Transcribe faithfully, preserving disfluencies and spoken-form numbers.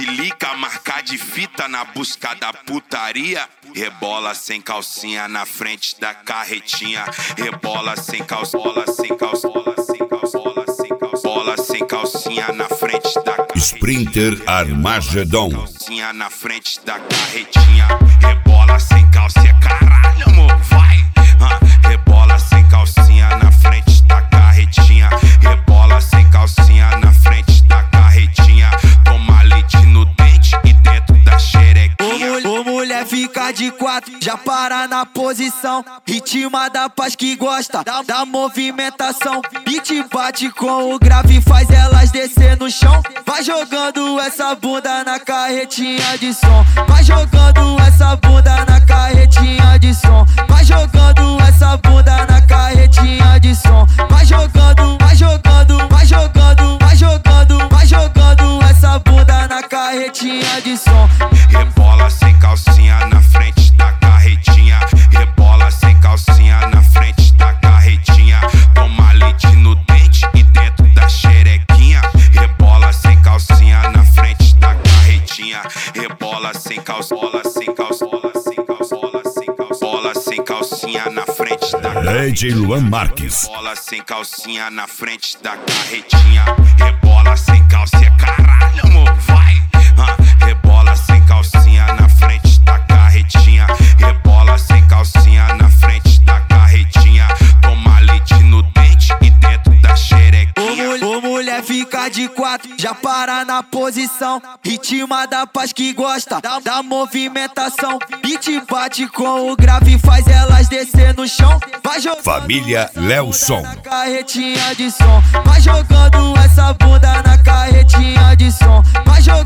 se liga, marca de fita na busca da putaria. Rebola sem calcinha na frente da carretinha. Rebola sem calcinha, bola sem calcinha, bola sem calcinha, sem calcinha, bola sem calcinha na frente da carretinha. Sprinter Armagedon. Calcinha na frente da carretinha. Rebola sem calcinha, caralho, amor, vai. Uh, rebola sem calcinha na frente da carretinha. Rebola sem calcinha na frente da carretinha. Toma leite no dente e dentro da xerequinha. Ô, ô mulher fica de quatro, já para na posição. Ritma da paz que gosta da, da movimentação. Beat bate com o grave, faz elas descer no chão. Vai jogando essa bunda na carretinha de som. Vai jogando essa bunda na carretinha de som. Vai jogando essa bunda na carretinha de som. Vai jogando, vai jogando, vai jogando, vai jogando, vai jogando essa bunda na carretinha de som. Rebola sem calcinha na frente da carretinha. Rebola sem calcinha na frente da carretinha. Toma leite no dente e dentro da xerequinha. Rebola sem calcinha na frente da carretinha. Rebola sem calcinha, bola sem calcinha, bola sem calcinha, bola sem calcinha, bola sem calcinha na frente da carretinha. D J Luan Marques. Rebola sem calcinha na frente da carretinha. Rebola sem calcinha, caralho, amor, vai. Uh, rebola sem calcinha na frente da carretinha. Rebola sem calcinha na frente da carretinha. Toma leite no dente e dentro da xerequinha. Ô, ô mulher fica de quatro, já para na posição. Ritma da paz que gosta da, da movimentação. Beat bate com o grave, faz elas descer no chão. Vai jogando Família Lelson. na carretinha de som. Vai jogando essa bunda na carretinha de som. Vai jogando